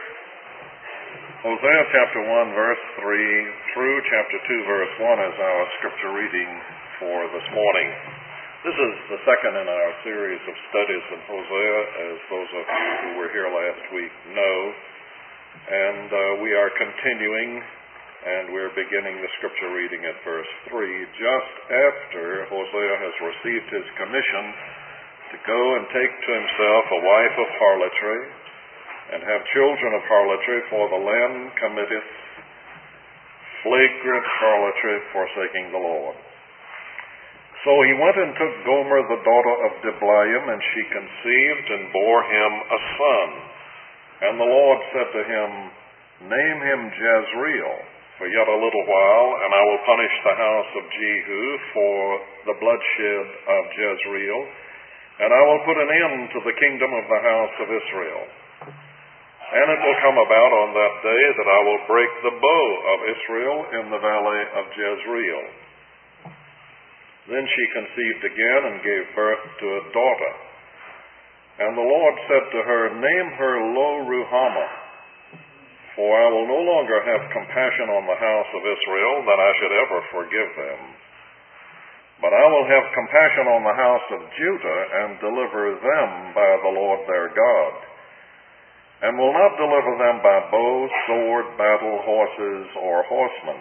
Hosea chapter 1, verse 3 through chapter 2, verse 1 is our scripture reading for this morning. This is the second in our series of studies in Hosea, as those of you who were here last week know. And we are continuing, and we're beginning the scripture reading at verse 3, just after Hosea has received his commission to go and take to himself a wife of harlotry, and have children of harlotry, for the land committeth flagrant harlotry, forsaking the Lord. So he went and took Gomer the daughter of Diblaim, and she conceived and bore him a son. And the Lord said to him, Name him Jezreel, for yet a little while, and I will punish the house of Jehu for the bloodshed of Jezreel, and I will put an end to the kingdom of the house of Israel. And it will come about on that day that I will break the bow of Israel in the valley of Jezreel. Then she conceived again and gave birth to a daughter. And the Lord said to her, Name her Lo-Ruhamah, for I will no longer have compassion on the house of Israel, that I should ever forgive them. But I will have compassion on the house of Judah, and deliver them by the Lord their God. And will not deliver them by bow, sword, battle, horses, or horsemen.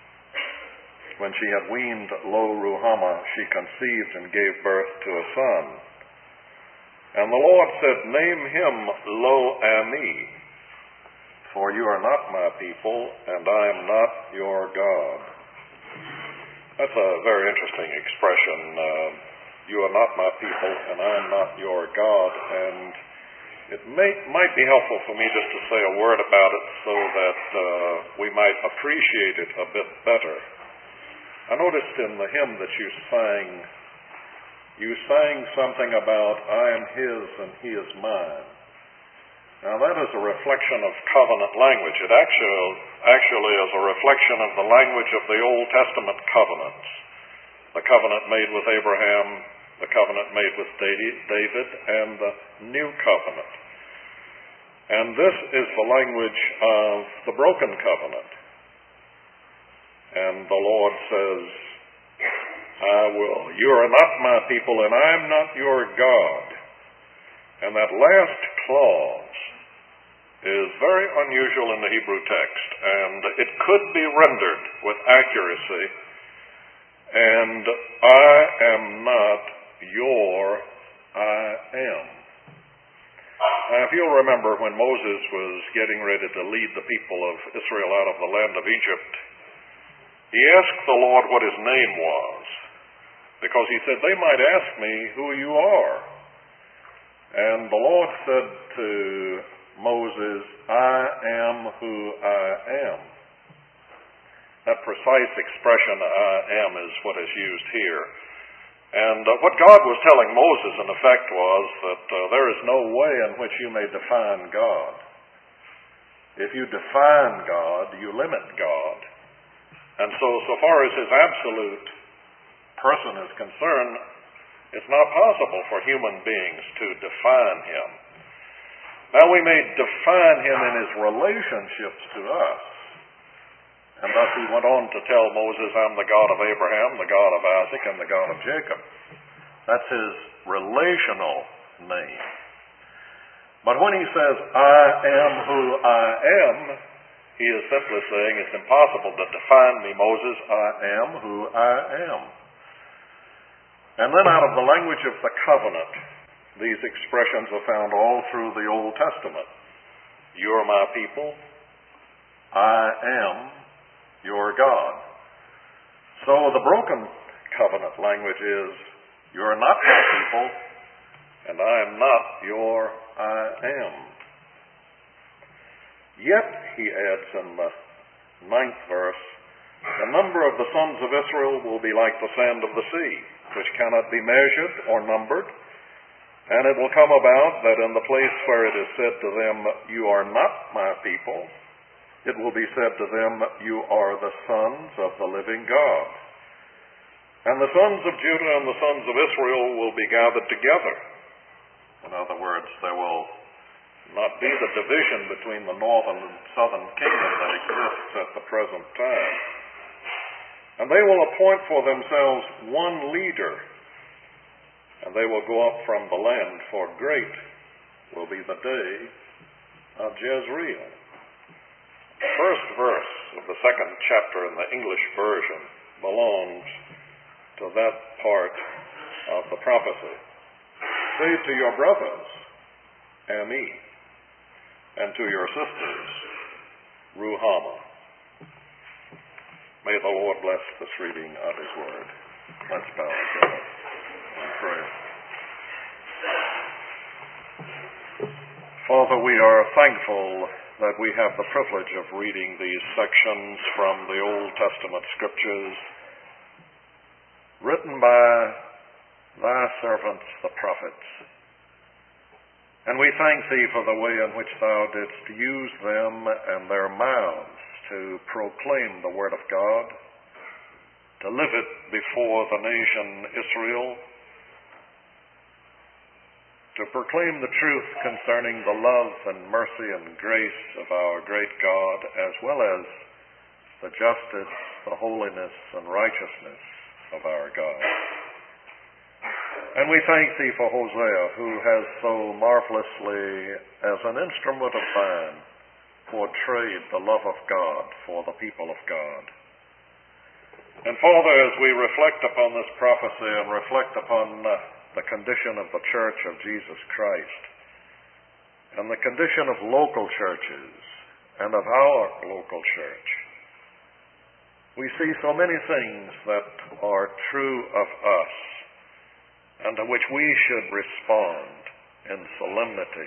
When she had weaned Lo-Ruhamah, she conceived and gave birth to a son. And the Lord said, Name him Lo-Ami, for you are not my people, and I am not your God. That's a very interesting expression. You are not my people, and I am not your God. And it might be helpful for me just to say a word about it so that we might appreciate it a bit better. I noticed in the hymn that you sang something about I am his and he is mine. Now that is a reflection of covenant language. It actually is a reflection of the language of the Old Testament covenants. The covenant made with Abraham, the covenant made with David, and the new covenant. And this is the language of the broken covenant. And the Lord says, you are not my people, and I am not your God. And that last clause is very unusual in the Hebrew text, and it could be rendered with accuracy, and I am not your I am. Now, if you'll remember, when Moses was getting ready to lead the people of Israel out of the land of Egypt, he asked the Lord what his name was, because he said, they might ask me who you are. And the Lord said to Moses, I am who I am. That precise expression, I am, is what is used here. And what God was telling Moses, in effect, was that there is no way in which you may define God. If you define God, you limit God. And so far as his absolute person is concerned, it's not possible for human beings to define him. Now we may define him in his relationships to us. And thus he went on to tell Moses, I'm the God of Abraham, the God of Isaac, and the God of Jacob. That's his relational name. But when he says, I am who I am, he is simply saying, it's impossible to define me, Moses. I am who I am. And then out of the language of the covenant, these expressions are found all through the Old Testament. You are my people. I am your God. So the broken covenant language is, you are not my people, and I am not your I am. Yet, he adds in the 9th verse, the number of the sons of Israel will be like the sand of the sea, which cannot be measured or numbered. And it will come about that in the place where it is said to them, you are not my people, it will be said to them, you are the sons of the living God. And the sons of Judah and the sons of Israel will be gathered together. In other words, there will not be the division between the northern and southern kingdom that exists at the present time. And they will appoint for themselves one leader, and they will go up from the land, for great will be the day of Jezreel. The first verse of the second chapter in the English version belongs to that part of the prophecy. Say to your brothers, Ami, and to your sisters, Ruhamah. May the Lord bless this reading of His Word. Let's bow together in prayer. Father, we are thankful that we have the privilege of reading these sections from the Old Testament Scriptures written by thy servants, the prophets. And we thank thee for the way in which thou didst use them and their mouths to proclaim the Word of God, to live it before the nation Israel, to proclaim the truth concerning the love and mercy and grace of our great God, as well as the justice, the holiness, and righteousness of our God. And we thank thee for Hosea, who has so marvelously, as an instrument of thine, portrayed the love of God for the people of God. And Father, as we reflect upon this prophecy and reflect upon the condition of the Church of Jesus Christ, and the condition of local churches, and of our local church, we see so many things that are true of us, and to which we should respond in solemnity.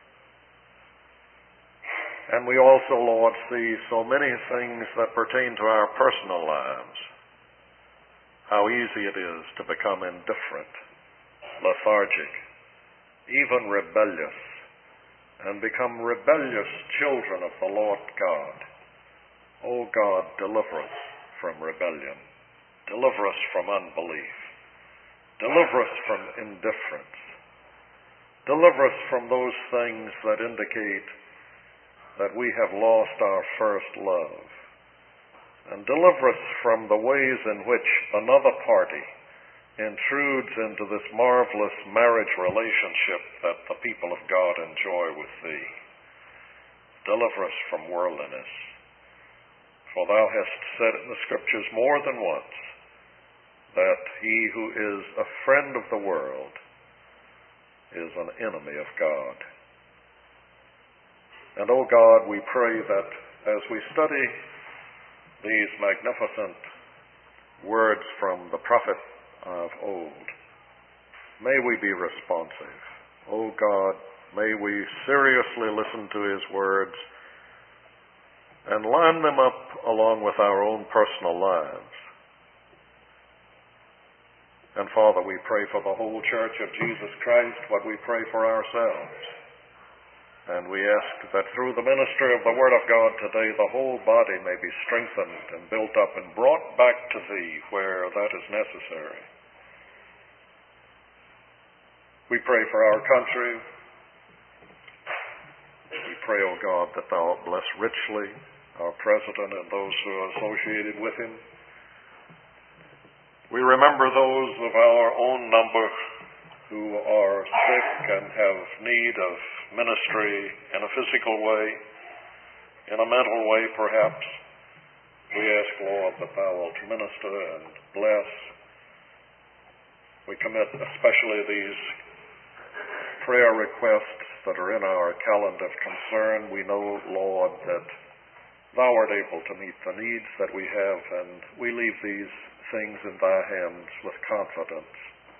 And we also, Lord, see so many things that pertain to our personal lives. How easy it is to become indifferent, lethargic, even rebellious, and become rebellious children of the Lord God. O God, deliver us from rebellion. Deliver us from unbelief. Deliver us from indifference. Deliver us from those things that indicate that we have lost our first love. And deliver us from the ways in which another party intrudes into this marvelous marriage relationship that the people of God enjoy with thee. Deliver us from worldliness. For thou hast said in the Scriptures more than once that he who is a friend of the world is an enemy of God. And, O God, we pray that as we study these magnificent words from the prophet of old, may we be responsive. O God, may we seriously listen to his words and line them up along with our own personal lives. And Father, we pray for the whole Church of Jesus Christ, what we pray for ourselves. And we ask that through the ministry of the Word of God today, the whole body may be strengthened and built up and brought back to thee where that is necessary. We pray for our country. We pray, O God, that thou bless richly our President and those who are associated with him. We remember those of our own number who are sick and have need of ministry in a physical way, in a mental way perhaps. We ask, Lord, that thou wilt minister and bless. We commit especially these prayer requests that are in our calendar of concern. We know, Lord, that thou art able to meet the needs that we have, and we leave these things in thy hands with confidence.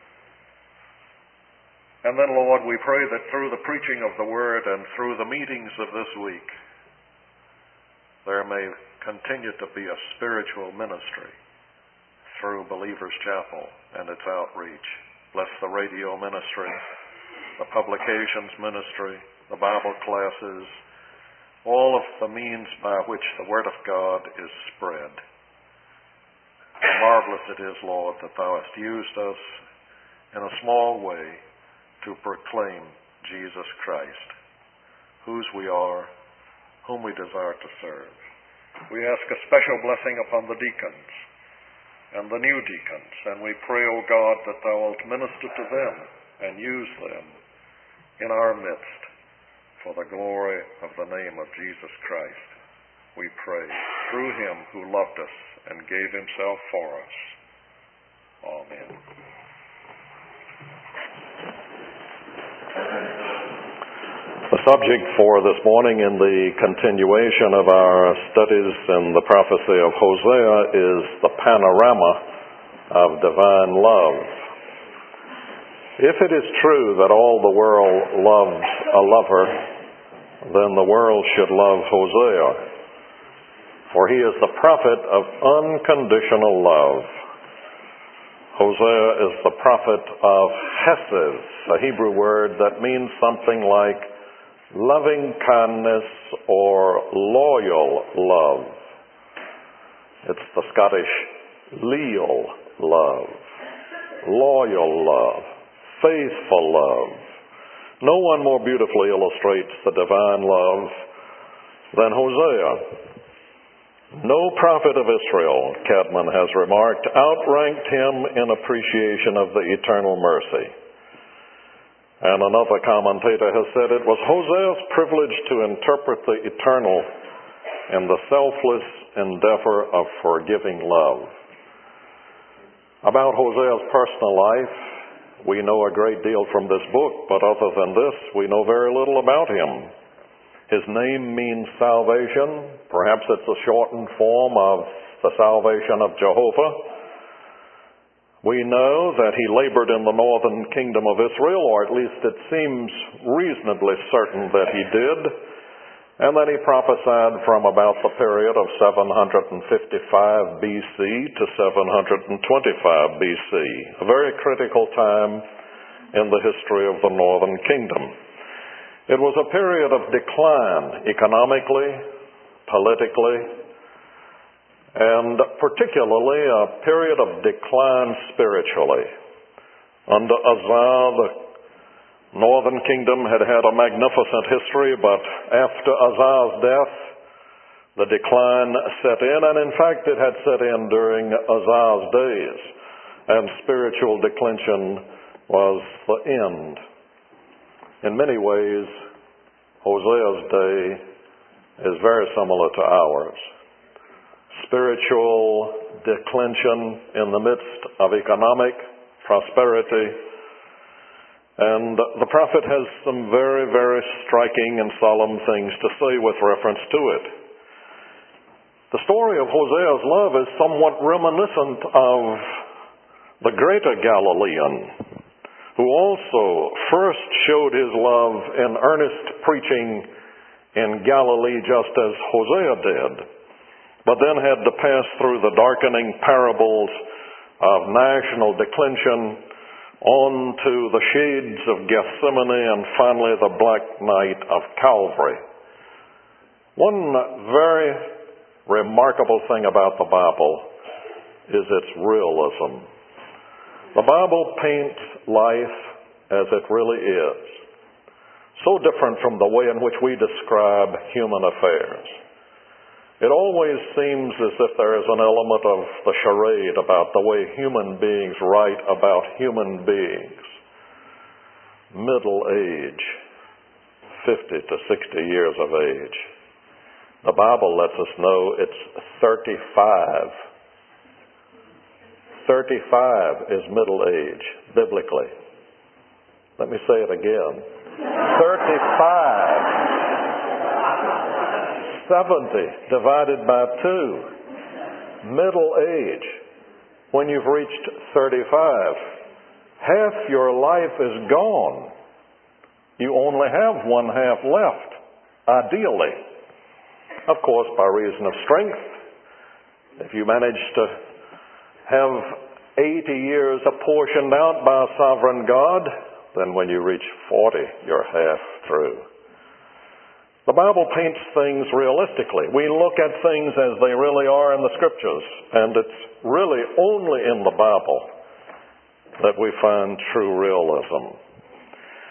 And then, Lord, we pray that through the preaching of the Word and through the meetings of this week, there may continue to be a spiritual ministry through Believers Chapel and its outreach. Bless the radio ministry, the publications ministry, the Bible classes, all of the means by which the Word of God is spread. Marvelous it is, Lord, that thou hast used us in a small way to proclaim Jesus Christ. whose we are, whom we desire to serve. We ask a special blessing upon the deacons and the new deacons, and we pray, O God, that thou wilt minister to them and use them in our midst for the glory of the name of Jesus Christ. We pray through him who loved us and gave himself for us. Amen. The subject for this morning in the continuation of our studies in the prophecy of Hosea is the panorama of divine love. If it is true that all the world loves a lover, then the world should love Hosea, for he is the prophet of unconditional love. Hosea is the prophet of Hesed, a Hebrew word that means something like loving kindness or loyal love. It's the Scottish leal love, loyal love, faithful love. No one more beautifully illustrates the divine love than Hosea. No prophet of Israel, Cadman has remarked, outranked him in appreciation of the eternal mercy. And another commentator has said it was Hosea's privilege to interpret the eternal in the selfless endeavor of forgiving love. About Hosea's personal life, we know a great deal from this book, but other than this, we know very little about him. His name means salvation. Perhaps it's a shortened form of the salvation of Jehovah. We know that he labored in the northern kingdom of Israel, or at least it seems reasonably certain that he did, and that he prophesied from about the period of 755 BC to 725 BC, a very critical time in the history of the northern kingdom. It was a period of decline economically, politically, and particularly a period of decline spiritually. Under Uzzah, the northern kingdom had had a magnificent history, but after Uzzah's death, the decline set in, and in fact it had set in during Uzzah's days, and spiritual declension was the end. In many ways, Hosea's day is very similar to ours. Spiritual declension in the midst of economic prosperity. And the prophet has some very, very striking and solemn things to say with reference to it. The story of Hosea's love is somewhat reminiscent of the greater Galilean, who also first showed his love in earnest preaching in Galilee just as Hosea did, but then had to pass through the darkening parables of national declension on to the shades of Gethsemane and finally the black night of Calvary. One very remarkable thing about the Bible is its realism. The Bible paints life as it really is, so different from the way in which we describe human affairs. It always seems as if there is an element of the charade about the way human beings write about human beings. Middle age, 50 to 60 years of age. The Bible lets us know it's 35. 35 is middle age, biblically. Let me say it again. 35. 70 divided by 2. Middle age. When you've reached 35, half your life is gone. You only have one half left, ideally. Of course, by reason of strength. If you manage to have 80 years apportioned out by a sovereign God, then when you reach 40, you're half through. The Bible paints things realistically. We look at things as they really are in the Scriptures, and it's really only in the Bible that we find true realism.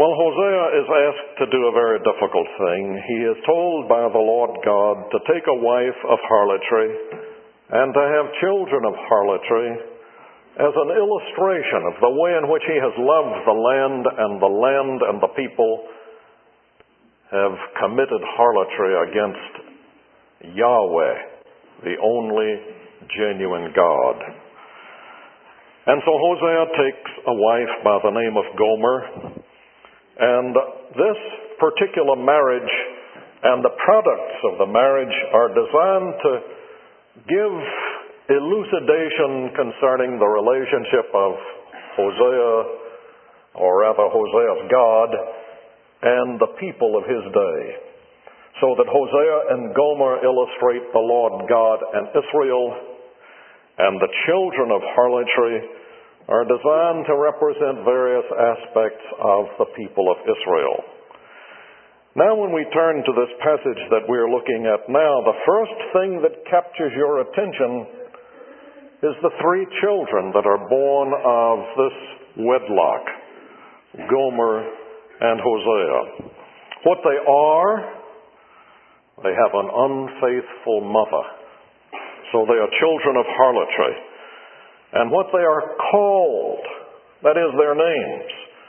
Well, Hosea is asked to do a very difficult thing. He is told by the Lord God to take a wife of harlotry and to have children of harlotry as an illustration of the way in which he has loved the land and the people have committed harlotry against Yahweh, the only genuine God. And so Hosea takes a wife by the name of Gomer, and this particular marriage and the products of the marriage are designed to give elucidation concerning the relationship of Hosea, or rather Hosea's God, and the people of his day. So that Hosea and Gomer illustrate the Lord God and Israel, and the children of harlotry are designed to represent various aspects of the people of Israel. Now when we turn to this passage that we're looking at now, the first thing that captures your attention is the three children that are born of this wedlock, Gomer and Hosea. What they are, they have an unfaithful mother. So they are children of harlotry. And what they are called, that is their names,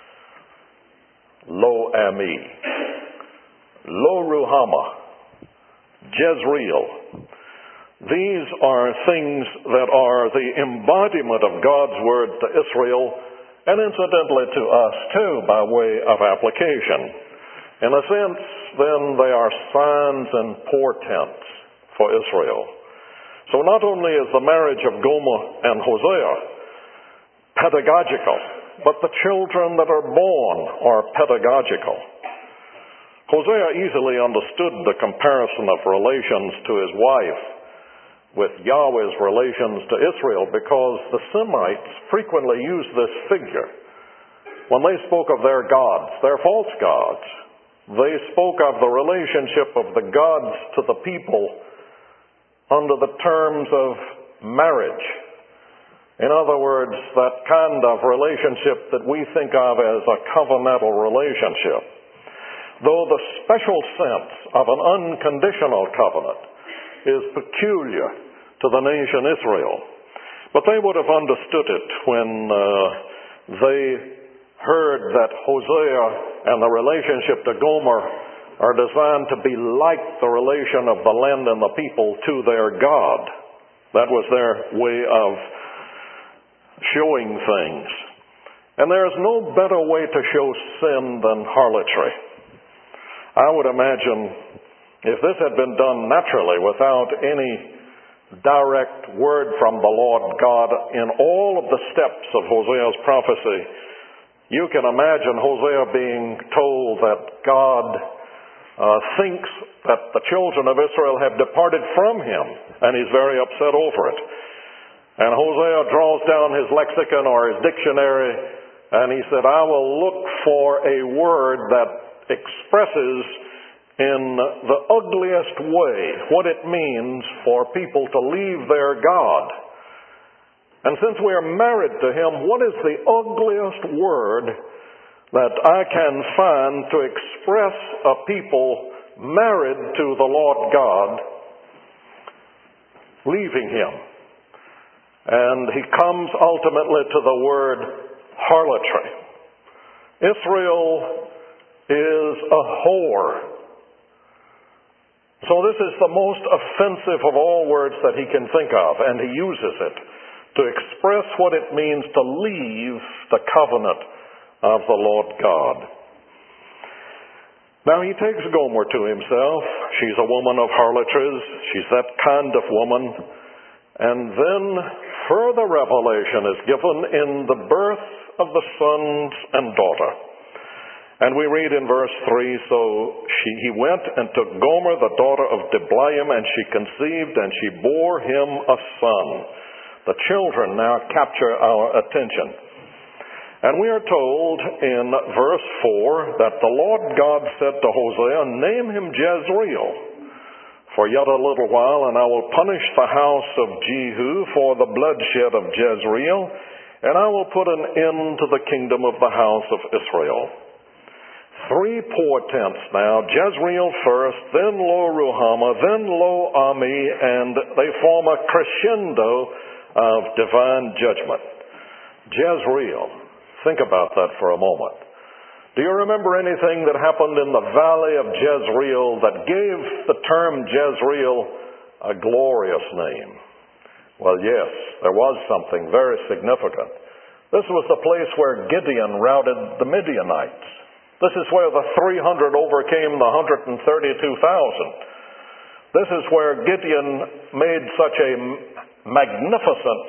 Lo-Ami, Lo-Ruhamah, Jezreel. These are things that are the embodiment of God's word to Israel, and incidentally to us too, by way of application. In a sense, then, they are signs and portents for Israel. So not only is the marriage of Gomer and Hosea pedagogical, but the children that are born are pedagogical. Hosea easily understood the comparison of relations to his wife with Yahweh's relations to Israel, because the Semites frequently used this figure. When they spoke of their gods, their false gods, they spoke of the relationship of the gods to the people under the terms of marriage. In other words, that kind of relationship that we think of as a covenantal relationship. Though the special sense of an unconditional covenant is peculiar to the nation Israel. But they would have understood it when they heard that Hosea and the relationship to Gomer are designed to be like the relation of the land and the people to their God. That was their way of showing things. And there is no better way to show sin than harlotry. I would imagine if this had been done naturally without any direct word from the Lord God in all of the steps of Hosea's prophecy, you can imagine Hosea being told that God thinks that the children of Israel have departed from him, and he's very upset over it. And Hosea draws down his lexicon or his dictionary, and he said, I will look for a word that expresses in the ugliest way what it means for people to leave their God. And since we are married to him, what is the ugliest word that I can find to express a people married to the Lord God leaving him? And he comes ultimately to the word harlotry. Israel is a whore. So this is the most offensive of all words that he can think of, and he uses it to express what it means to leave the covenant of the Lord God. Now he takes Gomer to himself. She's a woman of harlotries. She's that kind of woman. And then further revelation is given in the birth of the sons and daughter. And we read in verse 3, so he went and took Gomer, the daughter of Diblaim, and she conceived, and she bore him a son. The children now capture our attention. And we are told in verse 4 that the Lord God said to Hosea, name him Jezreel, for yet a little while, and I will punish the house of Jehu for the bloodshed of Jezreel, and I will put an end to the kingdom of the house of Israel. three portents now, Jezreel first, then Lo-Ruhamah, then Lo-Ami, and they form a crescendo of divine judgment. Jezreel, think about that for a moment. Do you remember anything that happened in the valley of Jezreel that gave the term Jezreel a glorious name? Well, yes, there was something very significant. This was the place where Gideon routed the Midianites. This is where the 300 overcame the 132,000. This is where Gideon made such a magnificent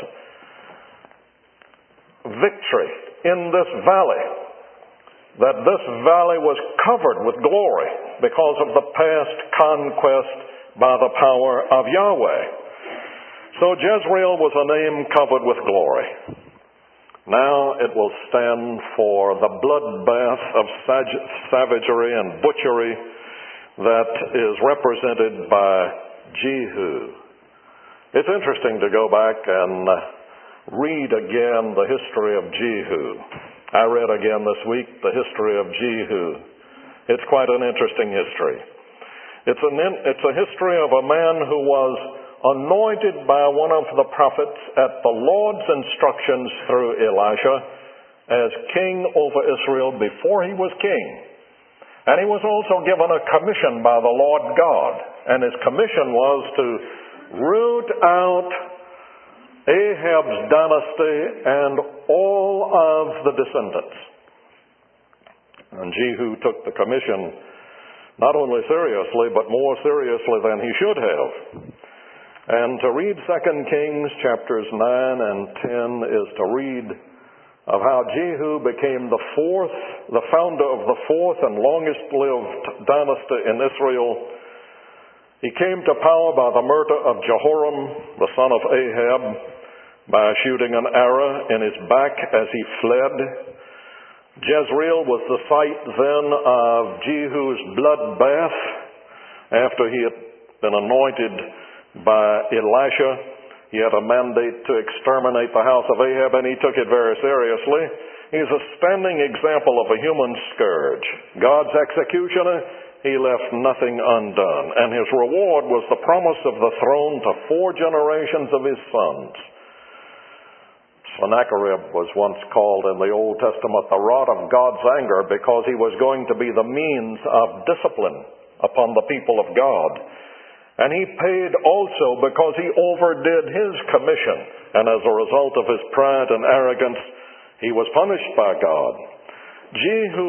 victory in this valley, that this valley was covered with glory because of the past conquest by the power of Yahweh. So Jezreel was a name covered with glory. Now it will stand for the bloodbath of savagery and butchery that is represented by Jehu. It's interesting to go back and read again the history of Jehu. I read again this week the history of Jehu. It's quite an interesting history. It's a history of a man who was anointed by one of the prophets at the Lord's instructions through Elisha as king over Israel before he was king. And he was also given a commission by the Lord God. And his commission was to root out Ahab's dynasty and all of the descendants. And Jehu took the commission not only seriously, but more seriously than he should have. And to read 2 Kings chapters 9 and 10 is to read of how Jehu became the founder of the fourth and longest lived dynasty in Israel. He came to power by the murder of Jehoram, the son of Ahab, by shooting an arrow in his back as he fled. Jezreel was the site then of Jehu's bloodbath after he had been anointed by Elisha. He had a mandate to exterminate the house of Ahab, and he took it very seriously. He's a standing example of a human scourge. God's executioner, he left nothing undone. And his reward was the promise of the throne to 4 generations of his sons. Sennacherib was once called in the Old Testament the rod of God's anger because he was going to be the means of discipline upon the people of God. And he paid also because he overdid his commission. And as a result of his pride and arrogance, he was punished by God. Jehu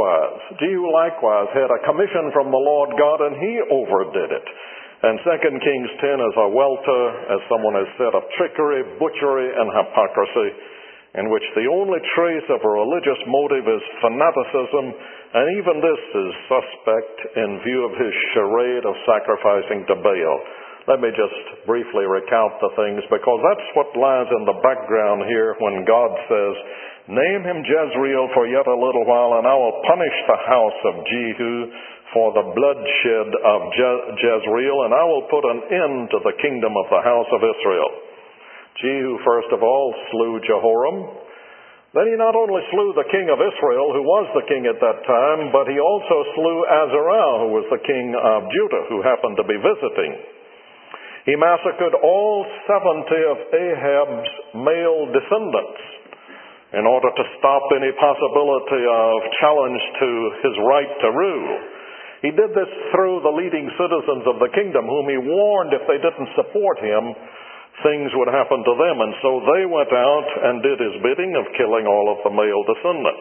likewise had a commission from the Lord God, and he overdid it. And 2 Kings 10 is a welter, as someone has said, of trickery, butchery, and hypocrisy, in which the only trace of a religious motive is fanaticism, and even this is suspect in view of his charade of sacrificing to Baal. Let me just briefly recount the things, because that's what lies in the background here when God says, "Name him Jezreel for yet a little while, and I will punish the house of Jehu for the bloodshed of Jezreel, and I will put an end to the kingdom of the house of Israel." Jehu, first of all, slew Jehoram. Then he not only slew the king of Israel, who was the king at that time, but he also slew Azariah, who was the king of Judah, who happened to be visiting. He massacred all 70 of Ahab's male descendants in order to stop any possibility of challenge to his right to rule. He did this through the leading citizens of the kingdom, whom he warned if they didn't support him, things would happen to them. And so they went out and did his bidding of killing all of the male descendants.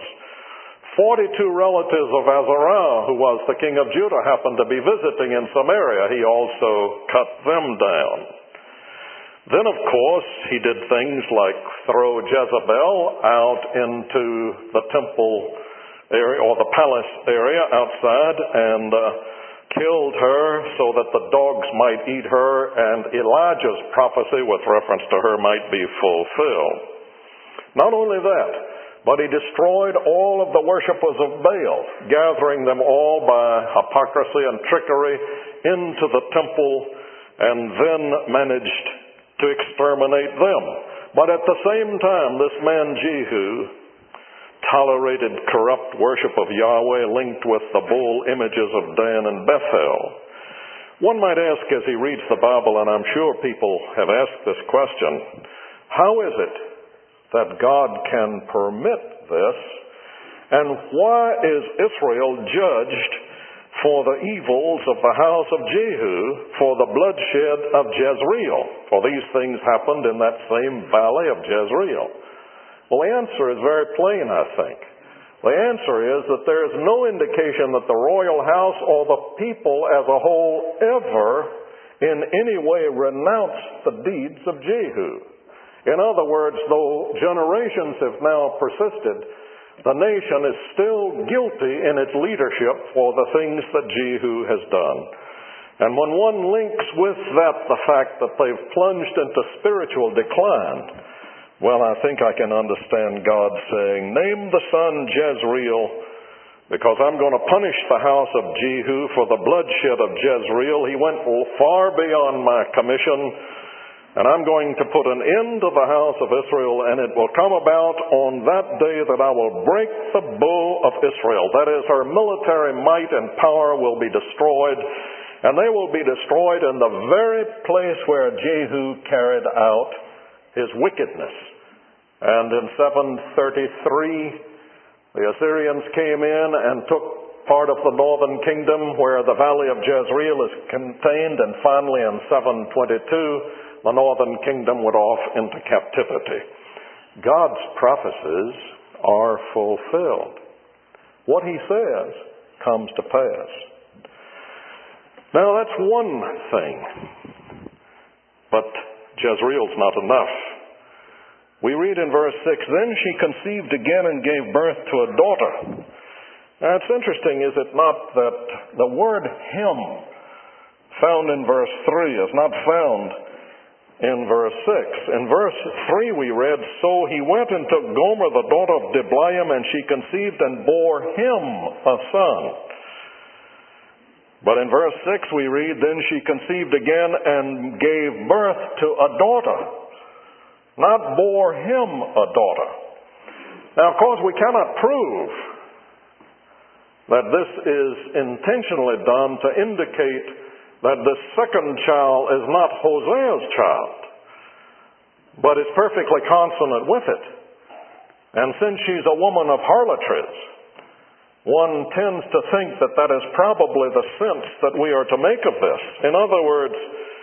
42 relatives of Azariah, who was the king of Judah, happened to be visiting in Samaria. He also cut them down. Then, of course, he did things like throw Jezebel out into the temple area or the palace area outside and killed her so that the dogs might eat her, and Elijah's prophecy with reference to her might be fulfilled. Not only that, but he destroyed all of the worshipers of Baal, gathering them all by hypocrisy and trickery into the temple, and then managed to exterminate them. But at the same time, this man Jehu tolerated corrupt worship of Yahweh linked with the bull images of Dan and Bethel. One might ask as he reads the Bible, and I'm sure people have asked this question, how is it that God can permit this, and why is Israel judged for the evils of the house of Jehu, for the bloodshed of Jezreel? For these things happened in that same valley of Jezreel. Well, the answer is very plain, I think. The answer is that there is no indication that the royal house or the people as a whole ever in any way renounced the deeds of Jehu. In other words, though generations have now persisted, the nation is still guilty in its leadership for the things that Jehu has done. And when one links with that the fact that they've plunged into spiritual decline, well, I think I can understand God saying, name the son Jezreel, because I'm going to punish the house of Jehu for the bloodshed of Jezreel. He went far beyond my commission, and I'm going to put an end to the house of Israel, and it will come about on that day that I will break the bow of Israel. That is, her military might and power will be destroyed, and they will be destroyed in the very place where Jehu carried out his wickedness. And in 733, the Assyrians came in and took part of the northern kingdom where the valley of Jezreel is contained, and finally in 722, the northern kingdom went off into captivity. God's prophecies are fulfilled. What he says comes to pass. Now that's one thing, but Jezreel's not enough. We read in verse 6, then she conceived again and gave birth to a daughter. Now it's interesting, is it not, that the word him found in verse 3 is not found in verse 6. In verse 3 we read, so he went and took Gomer the daughter of Diblaim, and she conceived and bore him a son. But in verse 6 we read, then she conceived again and gave birth to a daughter, not bore him a daughter. Now, of course, we cannot prove that this is intentionally done to indicate that this second child is not Hosea's child, but it's perfectly consonant with it. And since she's a woman of harlotries, one tends to think that that is probably the sense that we are to make of this. In other words,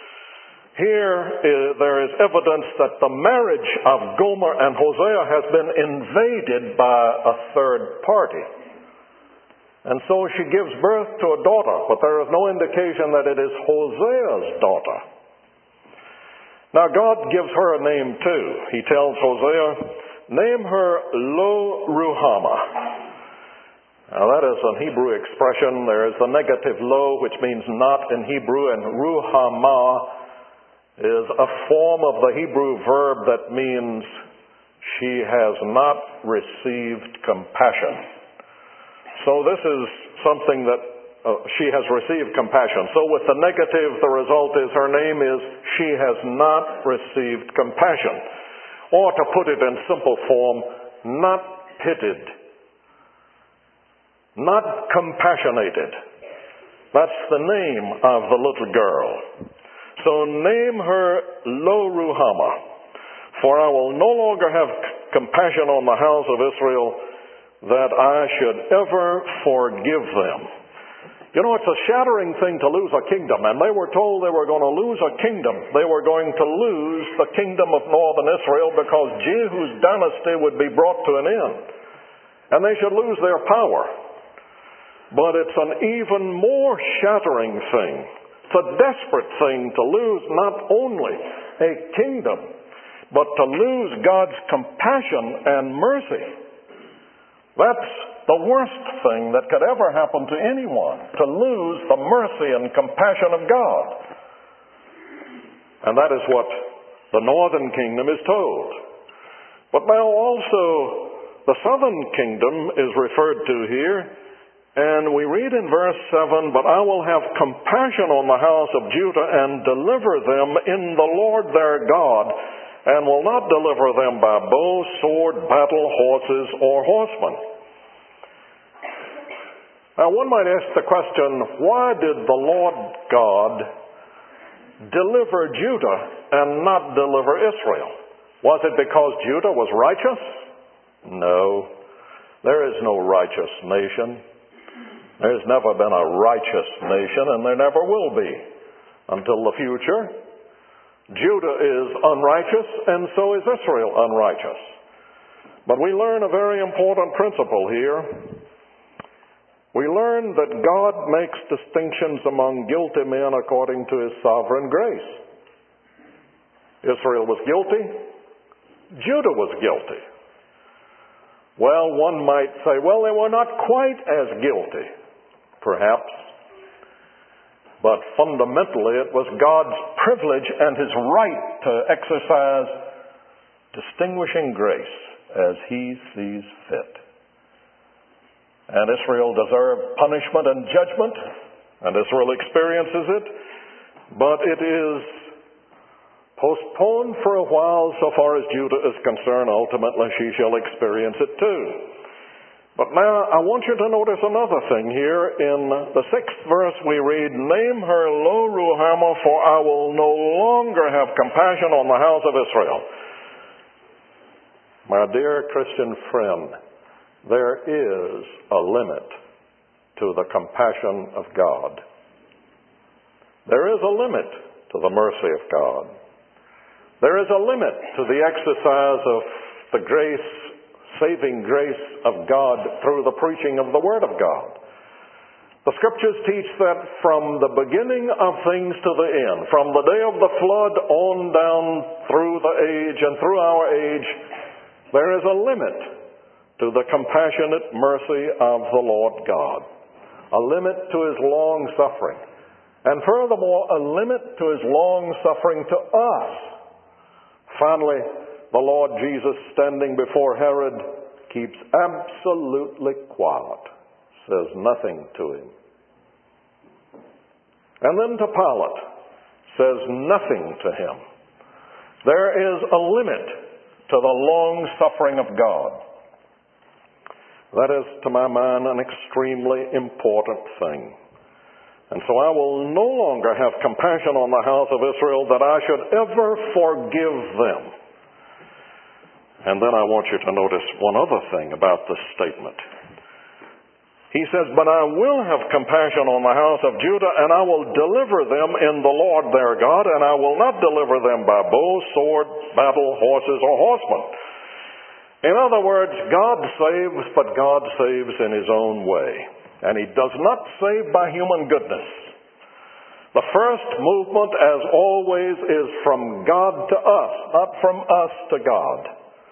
there is evidence that the marriage of Gomer and Hosea has been invaded by a third party. And so she gives birth to a daughter, but there is no indication that it is Hosea's daughter. Now God gives her a name too. He tells Hosea, name her Lo-Ruhamah. Now that is an Hebrew expression. There is the negative lo, which means not in Hebrew, and Ruhamah is a form of the Hebrew verb that means she has not received compassion. So this is something that she has received compassion. So with the negative, the result is her name is she has not received compassion. Or to put it in simple form, not pitied, not compassionated. That's the name of the little girl. So name her Lo-Ruhamah, for I will no longer have compassion on the house of Israel, that I should ever forgive them. You know, it's a shattering thing to lose a kingdom, and they were told they were going to lose a kingdom. They were going to lose the kingdom of northern Israel because Jehu's dynasty would be brought to an end, and they should lose their power. But it's an even more shattering thing. It's a desperate thing to lose not only a kingdom, but to lose God's compassion and mercy. That's the worst thing that could ever happen to anyone, to lose the mercy and compassion of God. And that is what the northern kingdom is told. But now also the southern kingdom is referred to here. And we read in verse 7, but I will have compassion on the house of Judah and deliver them in the Lord their God, and will not deliver them by bow, sword, battle, horses, or horsemen. Now, one might ask the question, why did the Lord God deliver Judah and not deliver Israel? Was it because Judah was righteous? No. There is no righteous nation. There's never been a righteous nation, and there never will be until the future. Judah is unrighteous, and so is Israel unrighteous. But we learn a very important principle here. We learn that God makes distinctions among guilty men according to his sovereign grace. Israel was guilty. Judah was guilty. Well, one might say, well, they were not quite as guilty, perhaps. But fundamentally, it was God's privilege and his right to exercise distinguishing grace as he sees fit. And Israel deserved punishment and judgment, and Israel experiences it, but it is postponed for a while so far as Judah is concerned. Ultimately, she shall experience it too. But now I want you to notice another thing here. In the 6th verse we read, "Name her Lo Ruhamah, for I will no longer have compassion on the house of Israel." My dear Christian friend, there is a limit to the compassion of God. There is a limit to the mercy of God. There is a limit to the exercise of the grace, saving grace of God through the preaching of the Word of God. The Scriptures teach that from the beginning of things to the end, from the day of the flood on down through the age and through our age, there is a limit to the compassionate mercy of the Lord God. A limit to his long suffering. And furthermore, a limit to his long suffering to us. Finally, the Lord Jesus, standing before Herod, keeps absolutely quiet, says nothing to him. And then to Pilate, says nothing to him. There is a limit to the long suffering of God. That is, to my mind, an extremely important thing. And so I will no longer have compassion on the house of Israel that I should ever forgive them. And then I want you to notice one other thing about this statement. He says, "But I will have compassion on the house of Judah, and I will deliver them in the Lord their God, and I will not deliver them by bow, sword, battle, horses, or horsemen." In other words, God saves, but God saves in his own way. And he does not save by human goodness. The first movement, as always, is from God to us, not from us to God.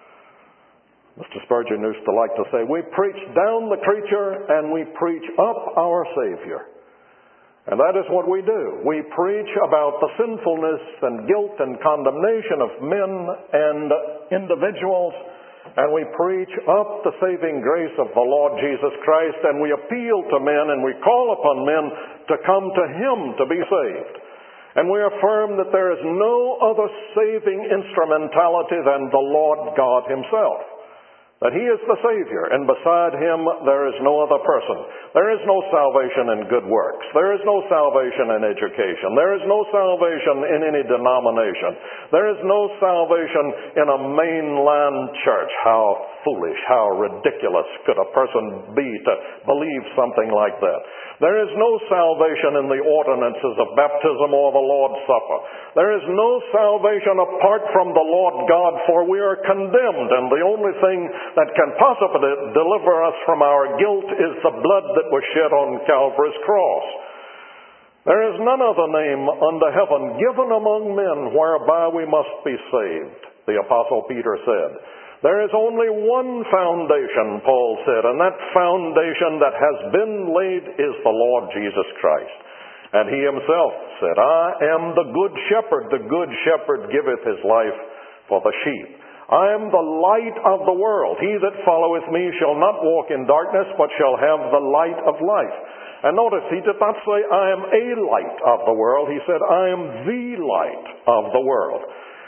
Mr. Spurgeon used to like to say, we preach down the creature and we preach up our Savior. And that is what we do. We preach about the sinfulness and guilt and condemnation of men and individuals, and we preach up the saving grace of the Lord Jesus Christ, and we appeal to men and we call upon men to come to him to be saved. And we affirm that there is no other saving instrumentality than the Lord God himself. That he is the Savior, and beside him there is no other person. There is no salvation in good works. There is no salvation in education. There is no salvation in any denomination. There is no salvation in a mainline church. How foolish, how ridiculous could a person be to believe something like that? There is no salvation in the ordinances of baptism or the Lord's Supper. There is no salvation apart from the Lord God, for we are condemned, and the only thing that can possibly deliver us from our guilt is the blood that was shed on Calvary's cross. There is none other name under heaven given among men whereby we must be saved, the Apostle Peter said. There is only one foundation, Paul said, and that foundation that has been laid is the Lord Jesus Christ. And he himself said, I am the good shepherd. The good shepherd giveth his life for the sheep. I am the light of the world. He that followeth me shall not walk in darkness, but shall have the light of life. And notice, he did not say, I am a light of the world. He said, I am the light of the world.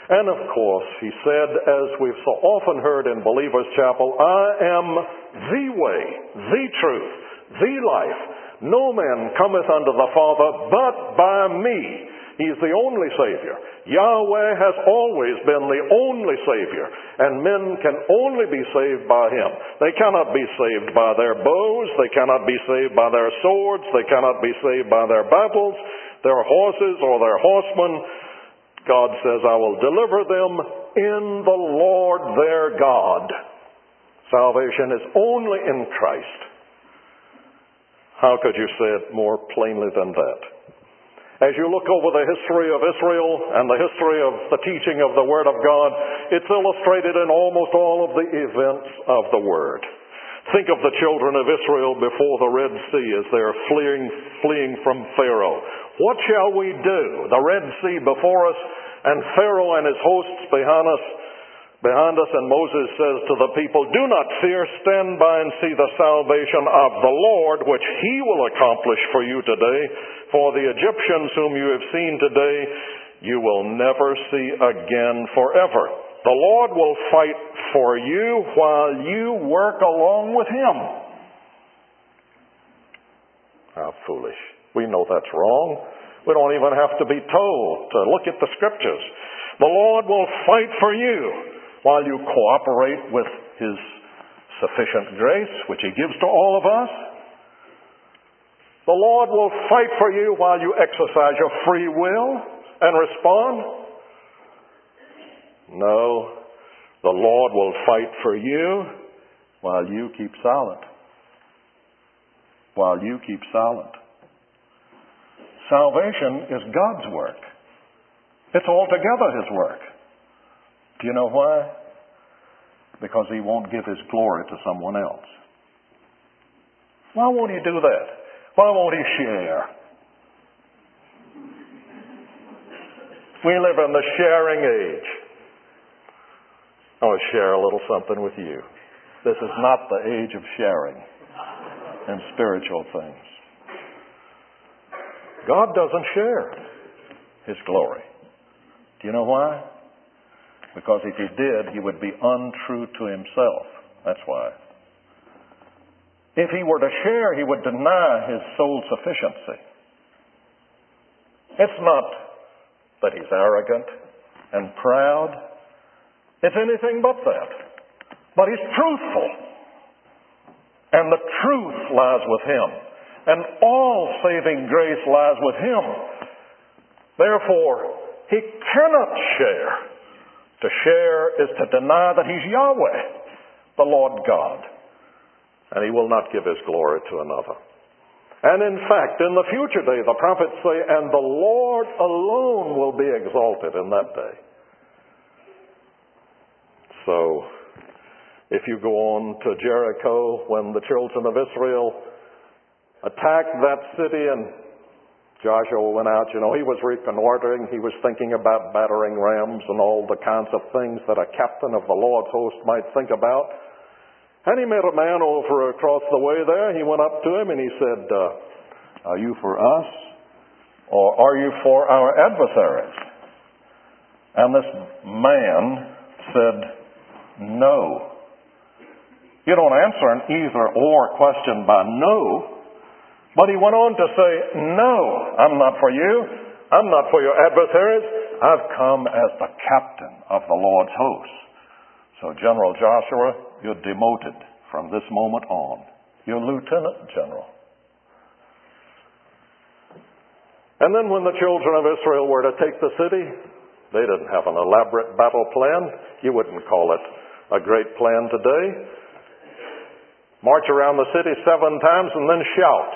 And of course, he said, as we've so often heard in Believers' Chapel, I am the way, the truth, the life. No man cometh unto the Father but by me. He's the only Savior. Yahweh has always been the only Savior, and men can only be saved by Him. They cannot be saved by their bows. They cannot be saved by their swords. They cannot be saved by their battles, their horses, or their horsemen. God says, I will deliver them in the Lord their God. Salvation is only in Christ. How could you say it more plainly than that? As you look over the history of Israel and the history of the teaching of the Word of God, it's illustrated in almost all of the events of the Word. Think of the children of Israel before the Red Sea as they're fleeing from Pharaoh. What shall we do? The Red Sea before us and Pharaoh and his hosts behind us. And Moses says to the people, do not fear, stand by and see the salvation of the Lord, which He will accomplish for you today. For the Egyptians whom you have seen today, you will never see again forever. The Lord will fight for you while you work along with Him. How foolish. We know that's wrong. We don't even have to be told to look at the Scriptures. The Lord will fight for you while you cooperate with His sufficient grace, which He gives to all of us. The Lord will fight for you while you exercise your free will and respond. No, the Lord will fight for you while you keep silent. While you keep silent. Salvation is God's work. It's altogether His work. Do you know why? Because He won't give His glory to someone else. Why won't He do that? Why won't He share? We live in the sharing age. I want to share a little something with you. This is not the age of sharing in spiritual things. God doesn't share His glory. Do you know why? Because if He did, He would be untrue to Himself. That's why. If He were to share, He would deny His sole sufficiency. It's not that He's arrogant and proud. It's anything but that. But He's truthful. And the truth lies with Him. And all saving grace lies with Him. Therefore, He cannot share. To share is to deny that He's Yahweh, the Lord God. And He will not give His glory to another. And in fact, in the future day, the prophets say, and the Lord alone will be exalted in that day. So, if you go on to Jericho, when the children of Israel attacked that city and Joshua went out, he was reconnoitering. He was thinking about battering rams and all the kinds of things that a captain of the Lord's host might think about. And he met a man over across the way there. He went up to him and he said, are you for us or are you for our adversaries? And this man said, no. You don't answer an either or question by no. But he went on to say, no, I'm not for you. I'm not for your adversaries. I've come as the captain of the Lord's host. So General Joshua, you're demoted from this moment on. You're Lieutenant General. And then when the children of Israel were to take the city, they didn't have an elaborate battle plan. You wouldn't call it a great plan today. March around the city 7 times and then shout.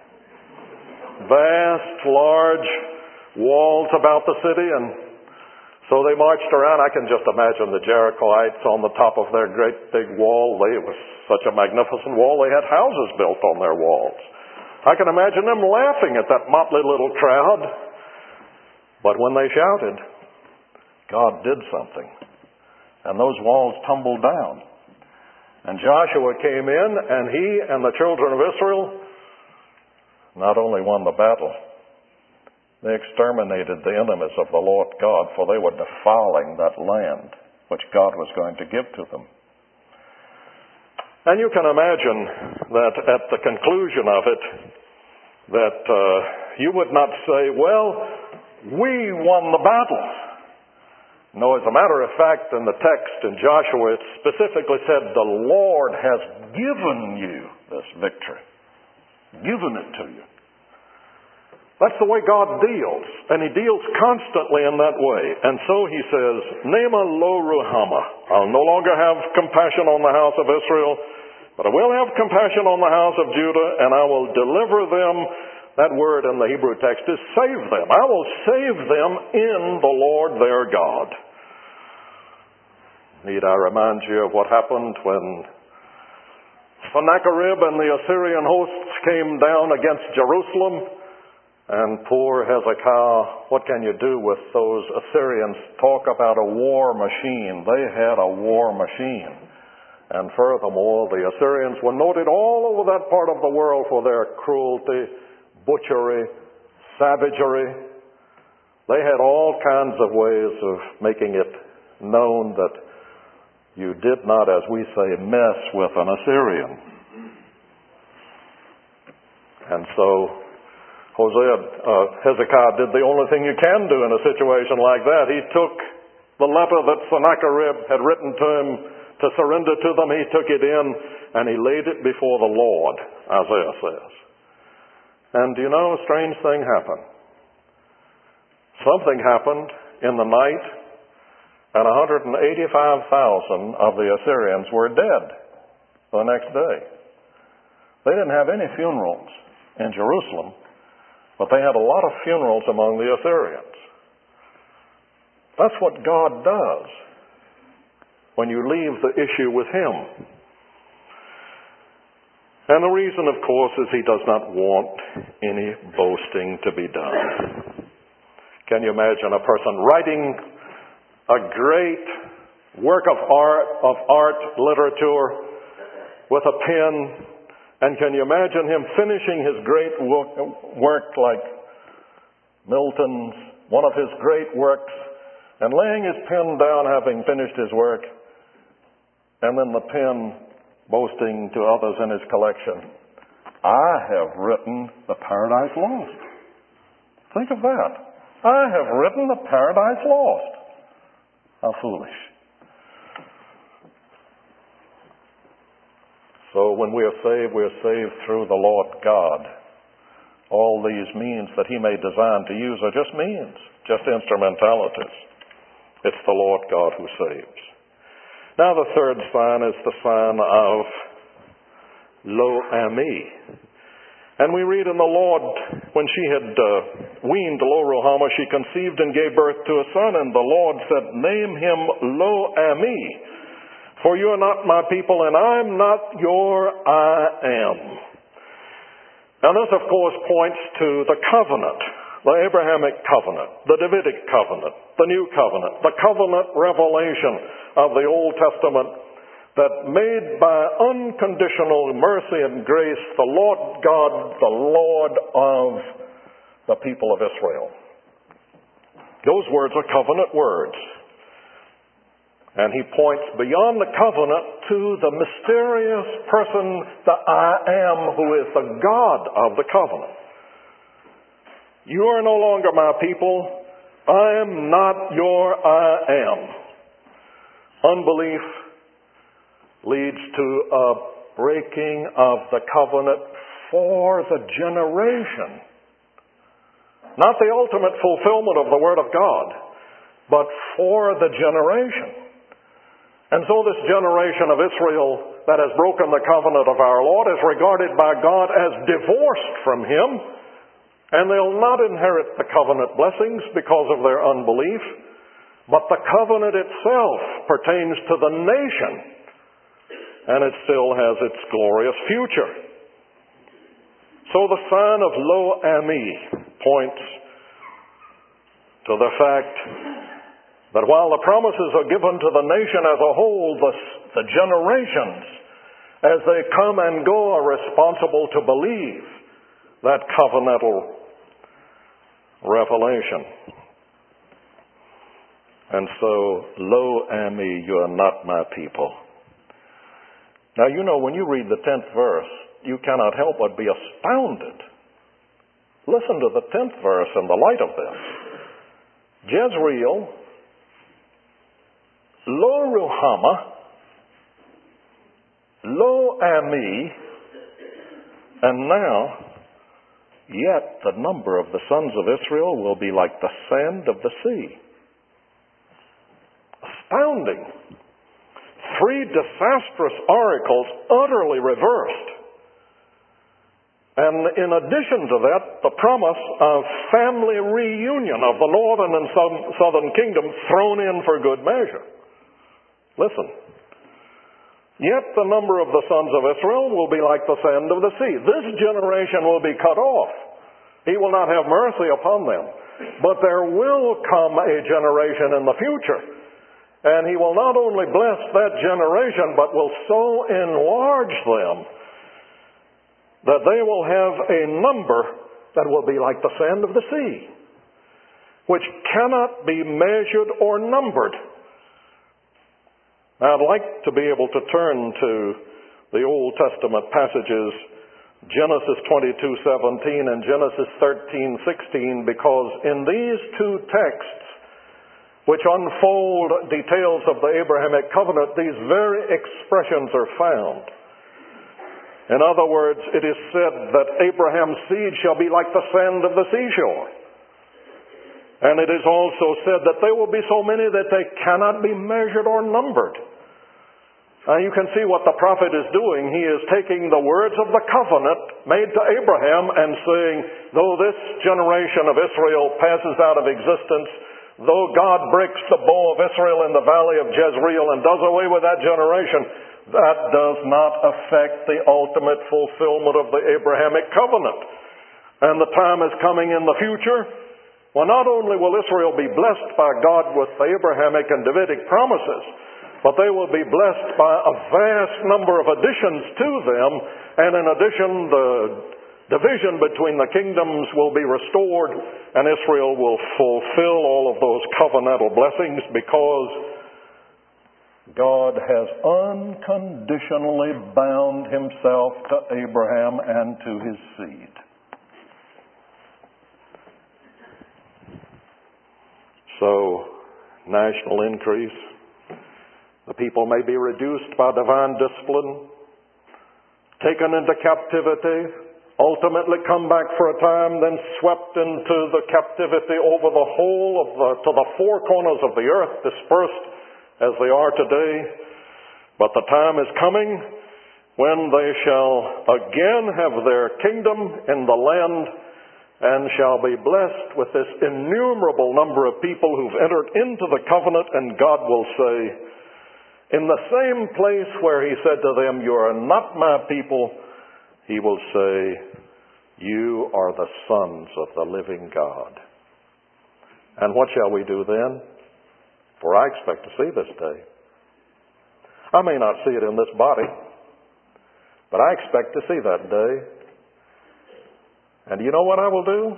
Vast, large walls about the city, and so they marched around. I can just imagine the Jerichoites on the top of their great big wall. It was such a magnificent wall, they had houses built on their walls. I can imagine them laughing at that motley little crowd. But when they shouted, God did something, and those walls tumbled down. And Joshua came in, and he and the children of Israel not only won the battle, They exterminated the enemies of the Lord God, for they were defiling that land which God was going to give to them. And you can imagine that at the conclusion of it, that you would not say, well, we won the battle. No, as a matter of fact, in the text in Joshua, it specifically said, the Lord has given you this victory. Given it to you. That's the way God deals, and He deals constantly in that way. And so He says, Nema lo ruhama. I'll no longer have compassion on the house of Israel, but I will have compassion on the house of Judah, and I will deliver them. That word in the Hebrew text is save them. I will save them in the Lord their God. Need I remind you of what happened when Sennacherib and the Assyrian hosts came down against Jerusalem? And poor Hezekiah, what can you do with those Assyrians? Talk about a war machine. They had a war machine. And furthermore, the Assyrians were noted all over that part of the world for their cruelty, butchery, savagery. They had all kinds of ways of making it known that you did not, as we say, mess with an Assyrian. And so Hezekiah did the only thing you can do in a situation like that. He took the letter that Sennacherib had written to him to surrender to them. He took it in and he laid it before the Lord, Isaiah says. And do you know, a strange thing happened. Something happened in the night, and 185,000 of the Assyrians were dead the next day. They didn't have any funerals in Jerusalem, but they had a lot of funerals among the Assyrians. That's what God does when you leave the issue with Him. And the reason, of course, is He does not want any boasting to be done. Can you imagine a person writing a great work of art, literature, with a pen, and can you imagine him finishing his great work like Milton's, one of his great works, and laying his pen down having finished his work, and then the pen boasting to others in his collection, I have written the Paradise Lost. Think of that. I have written the Paradise Lost. How foolish. So when we are saved through the Lord God. All these means that He may design to use are just means, just instrumentalities. It's the Lord God who saves. Now the third sign is the sign of Lo Ami. And we read in the Lord, when she had weaned Lo Ruhamah, she conceived and gave birth to a son, and the Lord said, name him Lo Ami, for you are not my people, and I'm not your I am. Now this, of course, points to the covenant, the Abrahamic covenant, the Davidic covenant, the New Covenant, the covenant revelation of the Old Testament that made by unconditional mercy and grace the Lord God, the Lord of the people of Israel. Those words are covenant words. And He points beyond the covenant to the mysterious person, the I am, who is the God of the covenant. You are no longer my people. I am not your I am. Unbelief leads to a breaking of the covenant for the generation. Not the ultimate fulfillment of the Word of God, but for the generation. And so this generation of Israel that has broken the covenant of our Lord is regarded by God as divorced from Him, and they'll not inherit the covenant blessings because of their unbelief, but the covenant itself pertains to the nation, and it still has its glorious future. So the sign of Lo Ami points to the fact that while the promises are given to the nation as a whole, the generations, as they come and go, are responsible to believe that covenantal Revelation. And so, lo ami, you are not my people. Now, you know, when you read the 10th verse, you cannot help but be astounded. Listen to the 10th verse in the light of this. Jezreel, lo ruhama, lo ami, and now, yet the number of the sons of Israel will be like the sand of the sea. Astounding. 3 disastrous oracles utterly reversed. And in addition to that, the promise of family reunion of the northern and southern kingdom thrown in for good measure. Listen. Yet the number of the sons of Israel will be like the sand of the sea. This generation will be cut off. He will not have mercy upon them. But there will come a generation in the future. And he will not only bless that generation, but will so enlarge them that they will have a number that will be like the sand of the sea, which cannot be measured or numbered. Now, I'd like to be able to turn to the Old Testament passages, Genesis 22:17 and Genesis 13:16, because in these 2 texts, which unfold details of the Abrahamic covenant, these very expressions are found. In other words, it is said that Abraham's seed shall be like the sand of the seashore. And it is also said that there will be so many that they cannot be measured or numbered. Now you can see what the prophet is doing. He is taking the words of the covenant made to Abraham and saying, though this generation of Israel passes out of existence, though God breaks the bow of Israel in the valley of Jezreel and does away with that generation, that does not affect the ultimate fulfillment of the Abrahamic covenant. And the time is coming in the future when not only will Israel be blessed by God with the Abrahamic and Davidic promises, but they will be blessed by a vast number of additions to them. And in addition, the division between the kingdoms will be restored, and Israel will fulfill all of those covenantal blessings because God has unconditionally bound himself to Abraham and to his seed. So, national increase. The people may be reduced by divine discipline, taken into captivity, ultimately come back for a time, then swept into the captivity over the whole to the 4 corners of the earth, dispersed as they are today. But the time is coming when they shall again have their kingdom in the land and shall be blessed with this innumerable number of people who've entered into the covenant, and God will say, in the same place where he said to them, you are not my people, he will say, you are the sons of the living God. And what shall we do then? For I expect to see this day. I may not see it in this body, but I expect to see that day. And you know what I will do?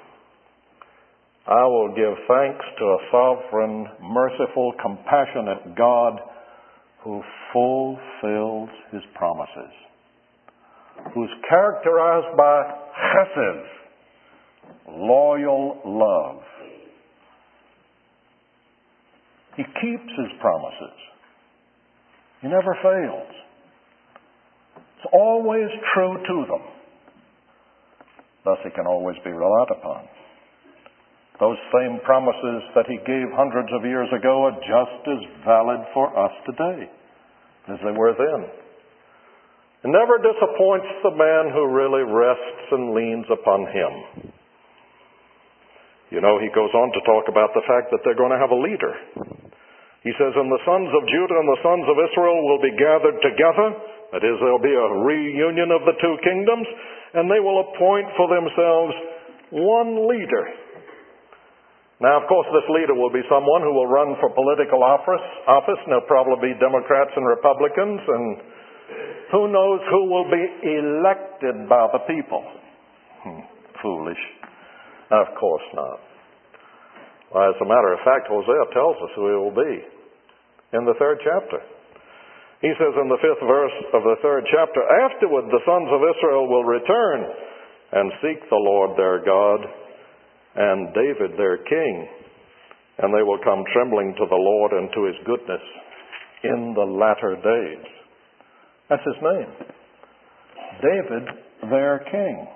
I will give thanks to a sovereign, merciful, compassionate God who fulfills his promises, who's characterized by chesed, loyal love. He keeps his promises. He never fails. It's always true to them. Thus he can always be relied upon. Those same promises that he gave hundreds of years ago are just as valid for us today as they were then. It never disappoints the man who really rests and leans upon him. You know, he goes on to talk about the fact that they're going to have a leader. He says, and the sons of Judah and the sons of Israel will be gathered together. That is, there'll be a reunion of the 2 kingdoms, and they will appoint for themselves one leader. Now, of course, this leader will be someone who will run for political office, and there'll probably be Democrats and Republicans, and who knows who will be elected by the people. Foolish. Of course not. Well, as a matter of fact, Hosea tells us who he will be in the 3rd chapter. He says in the 5th verse of the 3rd chapter, "Afterward the sons of Israel will return and seek the Lord their God and David their king, and they will come trembling to the Lord and to his goodness in the latter days." That's his name. David their king.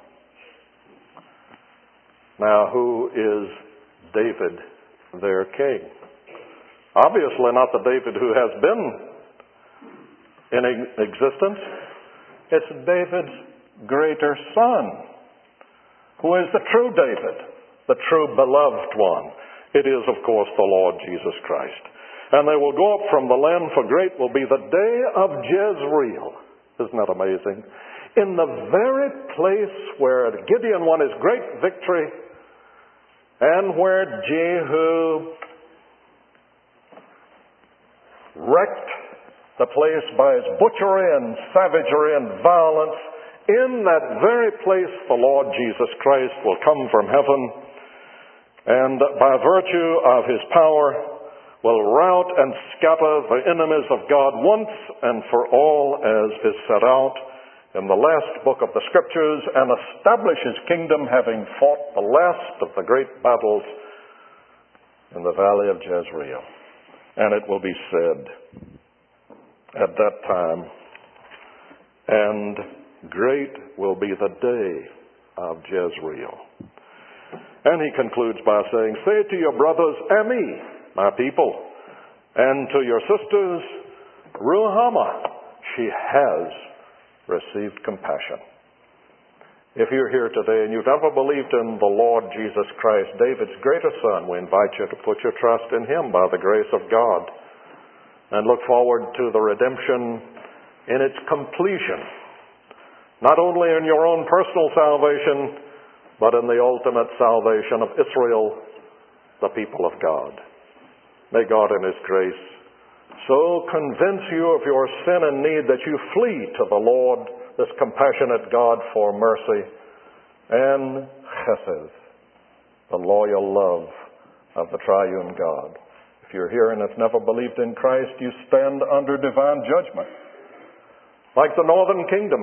Now, who is David their king? Obviously not the David who has been in existence. It's David's greater son, who is the true David, the true beloved one. It is, of course, the Lord Jesus Christ. "And they will go up from the land, for great will be the day of Jezreel." Isn't that amazing? In the very place where Gideon won his great victory, and where Jehu wrecked the place by his butchery and savagery and violence, in that very place the Lord Jesus Christ will come from heaven, and by virtue of his power will rout and scatter the enemies of God once and for all, as is set out in the last book of the Scriptures, and establish his kingdom, having fought the last of the great battles in the valley of Jezreel. And it will be said at that time, "And great will be the day of Jezreel." And he concludes by saying, "Say to your brothers, Ami, my people, and to your sisters, Ruhamah, she has received compassion." If you're here today and you've never believed in the Lord Jesus Christ, David's greater son, we invite you to put your trust in him by the grace of God, and look forward to the redemption in its completion, not only in your own personal salvation, but in the ultimate salvation of Israel, the people of God. May God in his grace so convince you of your sin and need that you flee to the Lord, this compassionate God, for mercy and chesed, the loyal love of the triune God. If you're here and have never believed in Christ, you stand under divine judgment. Like the northern kingdom,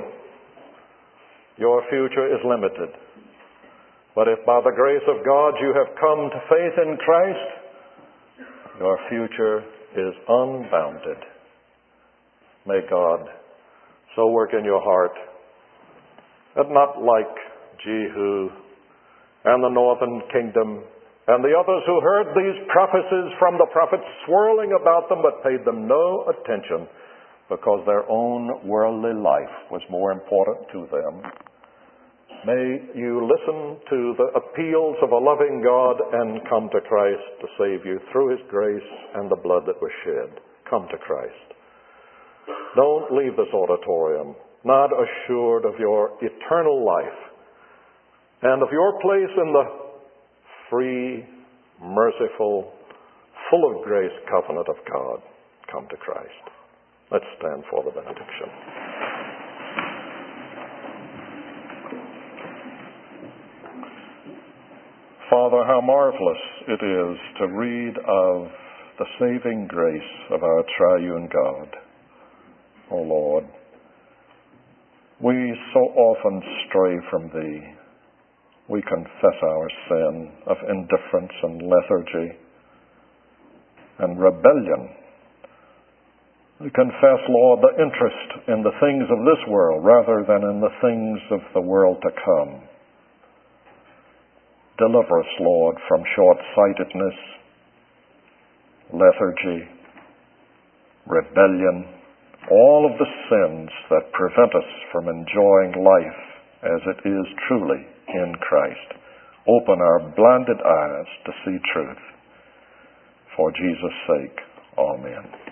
your future is limited. But if by the grace of God you have come to faith in Christ, your future is unbounded. May God so work in your heart that, not like Jehu and the northern kingdom and the others who heard these prophecies from the prophets swirling about them but paid them no attention because their own worldly life was more important to them, may you listen to the appeals of a loving God and come to Christ to save you through his grace and the blood that was shed. Come to Christ. Don't leave this auditorium not assured of your eternal life and of your place in the free, merciful, full of grace covenant of God. Come to Christ. Let's stand for the benediction. Father, how marvelous it is to read of the saving grace of our triune God. O Lord, we so often stray from Thee. We confess our sin of indifference and lethargy and rebellion. We confess, Lord, the interest in the things of this world rather than in the things of the world to come. Deliver us, Lord, from short-sightedness, lethargy, rebellion, all of the sins that prevent us from enjoying life as it is truly in Christ. Open our blinded eyes to see truth. For Jesus' sake, amen.